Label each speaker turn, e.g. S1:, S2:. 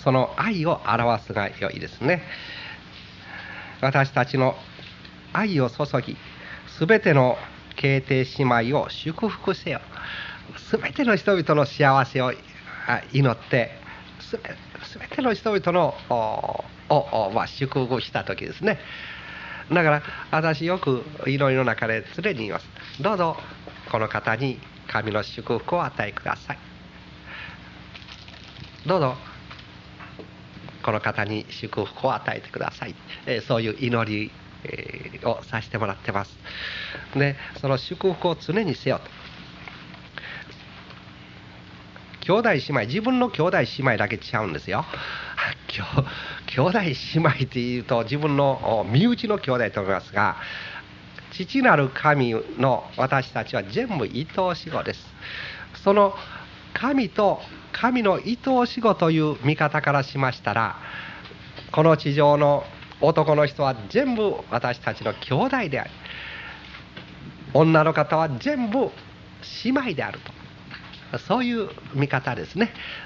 S1: その愛を表すが良いですね。私たちの愛を注ぎ、すべての兄弟姉妹を祝福せよ。すべての人々の幸せを祈って、すべての人々の祝福した時ですね。だから私よく祈りの中で常に言います。どうぞこの方に神の祝福を与えください。どうぞこの方に祝福を与えてください。そういう祈りをさせてもらってます。で、その祝福を常にせよと。兄弟姉妹、自分の兄弟姉妹だけ違うんですよ。兄弟姉妹っていうと自分の身内の兄弟と思いますが、父なる神の私たちは全部愛おし子です。その神と神の愛おし子という見方からしましたら、この地上の男の人は全部私たちの兄弟であり、女の方は全部姉妹であると、そういう見方ですね。